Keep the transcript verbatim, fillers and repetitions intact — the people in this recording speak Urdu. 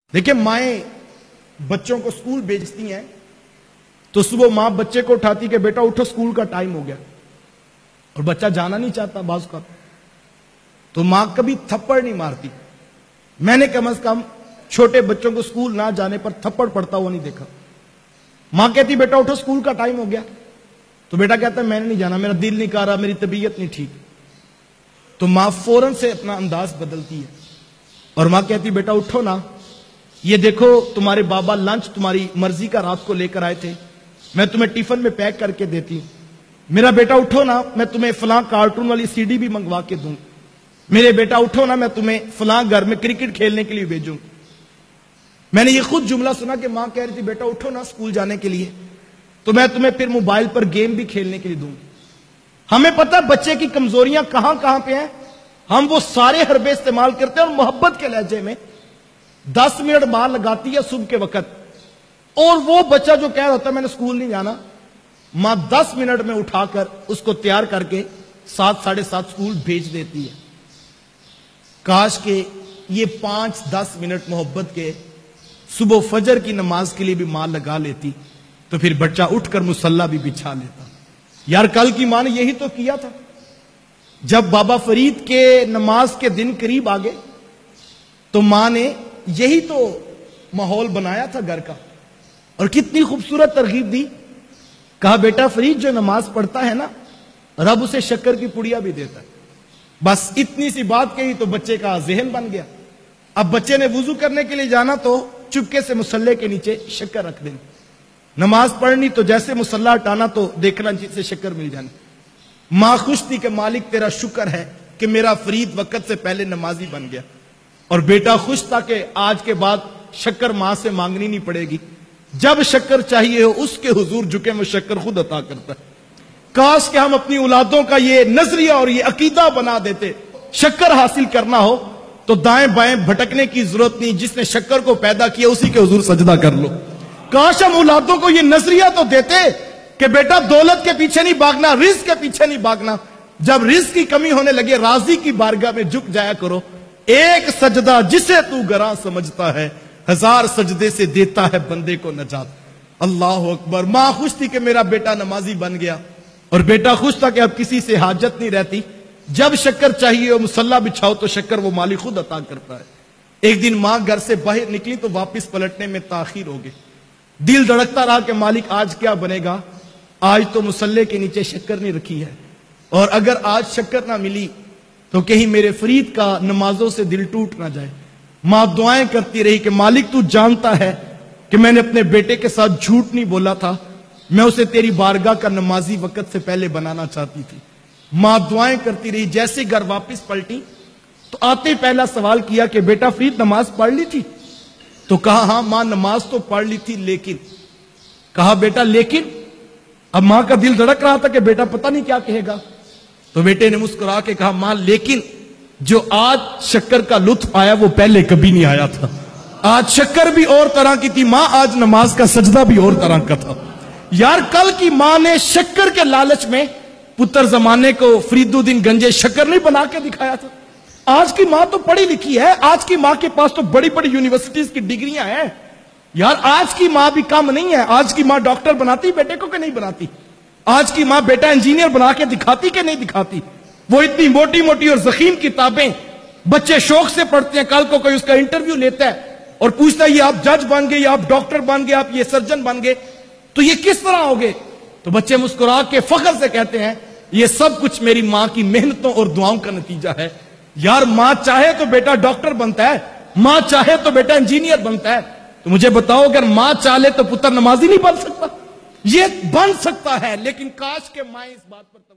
دیکھیں مائیں بچوں کو سکول بھیجتی ہیں تو صبح ماں بچے کو اٹھاتی کہ بیٹا اٹھو سکول کا ٹائم ہو گیا، اور بچہ جانا نہیں چاہتا بعض کا، تو ماں کبھی تھپڑ نہیں مارتی۔ میں نے کم از کم چھوٹے بچوں کو سکول نہ جانے پر تھپڑ پڑتا ہوا نہیں دیکھا۔ ماں کہتی بیٹا اٹھو سکول کا ٹائم ہو گیا، تو بیٹا کہتا ہے میں نے نہیں جانا، میرا دل نہیں کر رہا، میری طبیعت نہیں ٹھیک، تو ماں فوراً سے اپنا انداز بدلتی ہے اور ماں کہتی بیٹا اٹھو نا، یہ دیکھو تمہارے بابا لنچ تمہاری مرضی کا رات کو لے کر آئے تھے، میں تمہیں ٹیفن میں پیک کر کے دیتی ہوں، میرا بیٹا اٹھو نا، میں تمہیں فلاں کارٹون والی سی ڈی بھی منگوا کے دوں، میرے بیٹا اٹھو نا، میں تمہیں فلاں گھر میں کرکٹ کھیلنے کے لیے بھیجوں۔ میں نے یہ خود جملہ سنا کہ ماں کہہ رہی تھی بیٹا اٹھو نا اسکول جانے کے لیے، تو میں تمہیں پھر موبائل پر گیم بھی کھیلنے کے لیے دوں۔ ہمیں پتہ بچے کی کمزوریاں کہاں کہاں پہ ہیں، ہم وہ سارے حربے استعمال کرتے ہیں، اور محبت کے لہجے میں دس منٹ ماں لگاتی ہے صبح کے وقت، اور وہ بچہ جو کہہ رہا ہوتا ہے میں نے اسکول نہیں جانا، ماں دس منٹ میں اٹھا کر اس کو تیار کر کے سات ساڑھے سات اسکول بھیج دیتی ہے۔ کاش کہ یہ پانچ دس منٹ محبت کے صبح فجر کی نماز کے لیے بھی ماں لگا لیتی تو پھر بچہ اٹھ کر مصلی بھی بچھا لیتا۔ یار کل کی ماں نے یہی تو کیا تھا، جب بابا فرید کے نماز کے دن قریب آگے تو ماں نے یہی تو ماحول بنایا تھا گھر کا، اور کتنی خوبصورت ترغیب دی، کہا بیٹا فرید جو نماز پڑھتا ہے نا رب اسے شکر کی پڑیا بھی دیتا ہے۔ بس اتنی سی بات کہی تو بچے کا ذہن بن گیا، اب بچے نے وضو کرنے کے لیے جانا تو چپکے سے مصلی کے نیچے شکر رکھ دیں، نماز پڑھنی تو جیسے مصلی ہٹانا تو دیکھنا جسے شکر مل جانا۔ ماں خوش تھی کہ مالک تیرا شکر ہے کہ میرا فرید وقت سے پہلے نمازی بن گیا، اور بیٹا خوش تھا کہ آج کے بعد شکر ماں سے مانگنی نہیں پڑے گی، جب شکر چاہیے ہو اس کے حضور جھکے وہ شکر خود عطا کرتا ہے۔ کاش کہ ہم اپنی اولادوں کا یہ نظریہ اور یہ عقیدہ بنا دیتے، شکر حاصل کرنا ہو تو دائیں بائیں بھٹکنے کی ضرورت نہیں، جس نے شکر کو پیدا کیا اسی کے حضور سجدہ کر لو۔ کاش ہم اولادوں کو یہ نظریہ تو دیتے کہ بیٹا دولت کے پیچھے نہیں بھاگنا، رزق کے پیچھے نہیں بھاگنا، جب رزق کی کمی ہونے لگے راضی کی بارگاہ میں جھک جایا کرو، ایک سجدہ جسے تو گراں سمجھتا ہے ہزار سجدے سے دیتا ہے بندے کو نجات۔ اللہ اکبر۔ ماں خوش تھی کہ میرا بیٹا نمازی بن گیا، اور بیٹا خوش تھا کہ اب کسی سے حاجت نہیں رہتی، جب شکر چاہیے ہو مصلی بچھاؤ تو شکر وہ مالک خود عطا کرتا ہے۔ ایک دن ماں گھر سے باہر نکلی تو واپس پلٹنے میں تاخیر ہو گئی، دل دھڑکتا رہا کہ مالک آج کیا بنے گا، آج تو مصلی کے نیچے شکر نہیں رکھی ہے، اور اگر آج شکر نہ ملی تو کہیں میرے فرید کا نمازوں سے دل ٹوٹ نہ جائے۔ ماں دعائیں کرتی رہی کہ مالک تو جانتا ہے کہ میں نے اپنے بیٹے کے ساتھ جھوٹ نہیں بولا تھا، میں اسے تیری بارگاہ کا نمازی وقت سے پہلے بنانا چاہتی تھی۔ ماں دعائیں کرتی رہی، جیسے گھر واپس پلٹی تو آتے پہلا سوال کیا کہ بیٹا فرید نماز پڑھ لی تھی؟ تو کہا ہاں ماں نماز تو پڑھ لی تھی، لیکن کہا بیٹا لیکن؟ اب ماں کا دل دھڑک رہا تھا کہ بیٹا پتہ نہیں کیا کہے گا، تو بیٹے نے مسکرا کے کہا ماں لیکن جو آج شکر کا لطف آیا وہ پہلے کبھی نہیں آیا تھا، آج شکر بھی اور طرح کی تھی ماں، آج نماز کا سجدہ بھی اور طرح کا تھا۔ یار کل کی ماں نے شکر کے لالچ میں پتر زمانے کو فرید الدین گنجے شکر نہیں بنا کے دکھایا تھا۔ آج کی ماں تو پڑھی لکھی ہے، آج کی ماں کے پاس تو بڑی بڑی یونیورسٹیز کی ڈگریاں ہیں۔ یار آج کی ماں بھی کم نہیں ہے، آج کی ماں ڈاکٹر بناتی بیٹے کو کہ نہیں بناتی، آج کی ماں بیٹا انجینئر بنا کے دکھاتی کہ نہیں دکھاتی۔ وہ اتنی موٹی موٹی اور ضخیم کتابیں بچے شوق سے پڑھتے ہیں، کل کو کوئی اس کا انٹرویو لیتا ہے اور پوچھتا ہے یہ آپ جج بن گئے، یہ آپ ڈاکٹر بن گئے، آپ یہ سرجن بن گئے، تو یہ کس طرح ہوگے؟ تو بچے مسکرا کے فخر سے کہتے ہیں یہ سب کچھ میری ماں کی محنتوں اور دعاؤں کا نتیجہ ہے۔ یار ماں چاہے تو بیٹا ڈاکٹر بنتا ہے، ماں چاہے تو بیٹا انجینئر بنتا ہے، تو مجھے بتاؤ اگر ماں چاہے تو پتر نمازی نہیں بن سکتا؟ یہ بن سکتا ہے، لیکن کاش کہ ماں اس بات پر